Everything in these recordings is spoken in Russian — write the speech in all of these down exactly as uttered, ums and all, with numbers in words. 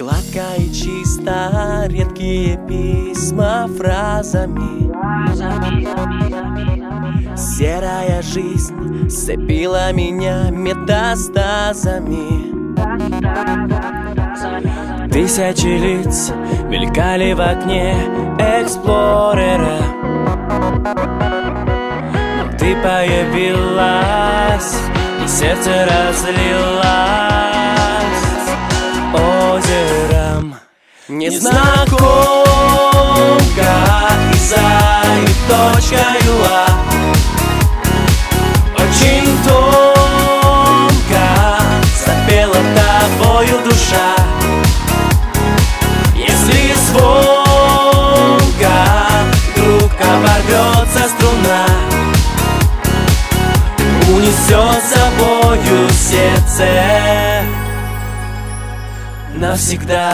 Гладко и чисто, редкие письма фразами. Серая жизнь сцепила меня метастазами. Тысячи лиц мелькали в окне эксплорера, но ты появилась, и сердце разлилось озером. Незнакомка Иза и точка юла, очень тонко запела тобою душа. Если звонко вдруг оборвется струна, унесет с собою сердце навсегда.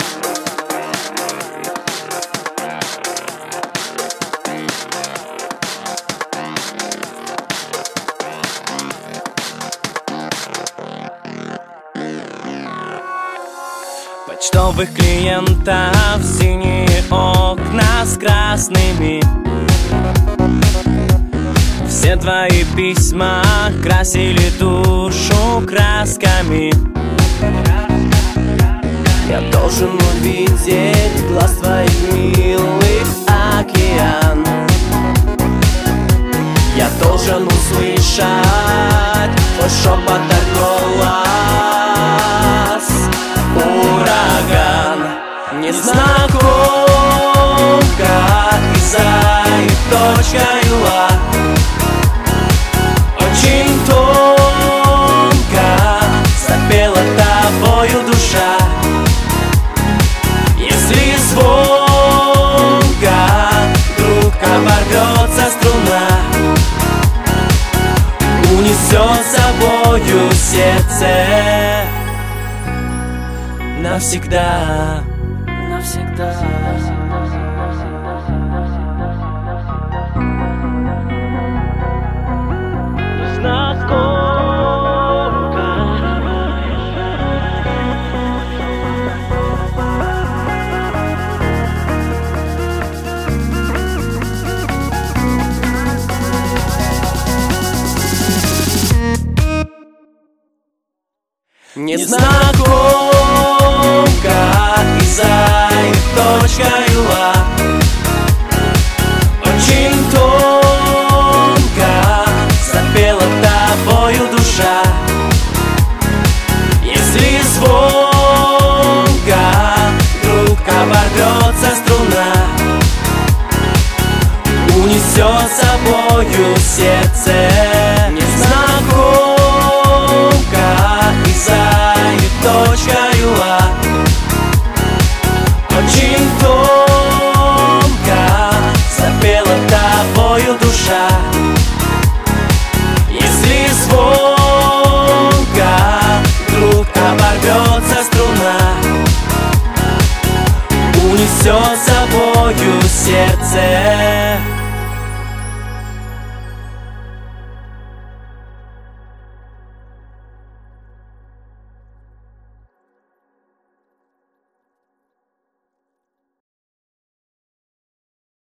Почтовых клиентов синие окна с красными. Все твои письма красили душу красками. Я должен увидеть глаз твоих милых океан. Я должен услышать твой шепот, голос, ураган. Незнакомка Иза и точка юла, очень тонко запела тобою душа. Если звонко вдруг оборвется струна, унесет с собою сердце навсегда, навсегда. Незнакомка. Незнакомка Иза и точка юла, очень тонко запела тобою душа. Если звонко вдруг оборвется струна, унесет с собою сердце. Незнакомка Иза и точка юла, очень тонко запела тобою душа. Если звонко вдруг оборвется струна, унесет с собою сердце